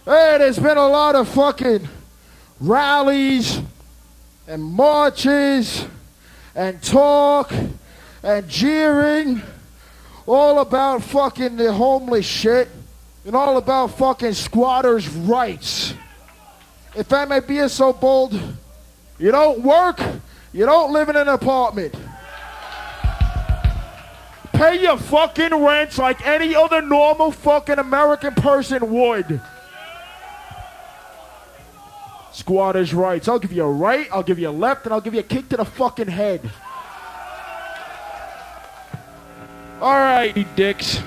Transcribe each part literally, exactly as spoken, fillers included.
Hey, there's been a lot of fucking rallies and marches and talk and jeering all about fucking the homeless shit and all about fucking squatters' rights. If I may be so bold, you don't work, you don't live in an apartment. Pay your fucking rent like any other normal fucking American person would. Squatters' rights. I'll give you a right, I'll give you a left, and I'll give you a kick to the fucking head. All right, you dicks.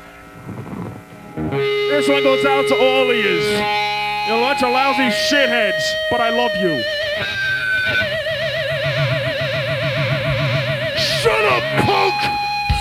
This one goes out to all of yous. You're a bunch of lousy shitheads, but I love you. Shut up, punk!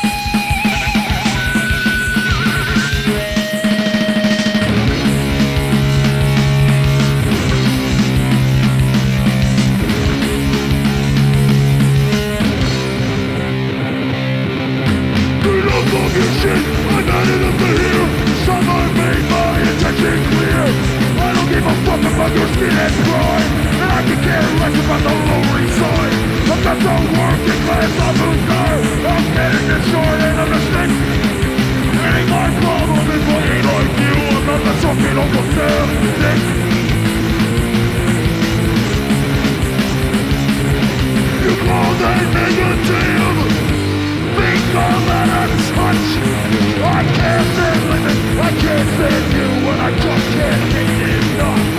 Shit, I got it up to here. Someone made my intention clear. I don't give a fuck about your skin and pride, and I can care less about the Lower East Side. I'm just a working class loser. I'm getting this short end of the stick. It ain't my problem if I ain't like you. I'm not the fucking Uncle Sam dick. You call that negative? Think all that I touch. I can't stand living, I can't stand you, and I just can't get enough.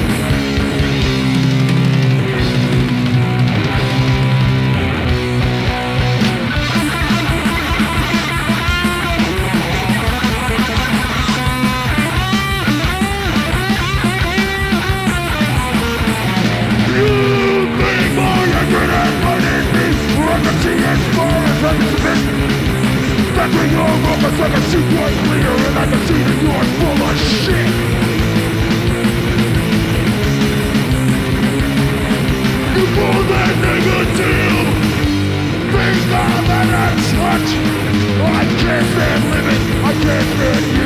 You think more you're at money me, or I can see as far as I can spend. That's when you're wrong, cause I can see quite clear, and I can see that you're full of shit. You call that negative? Think all that I touch. I can't stand living, I can't stand you.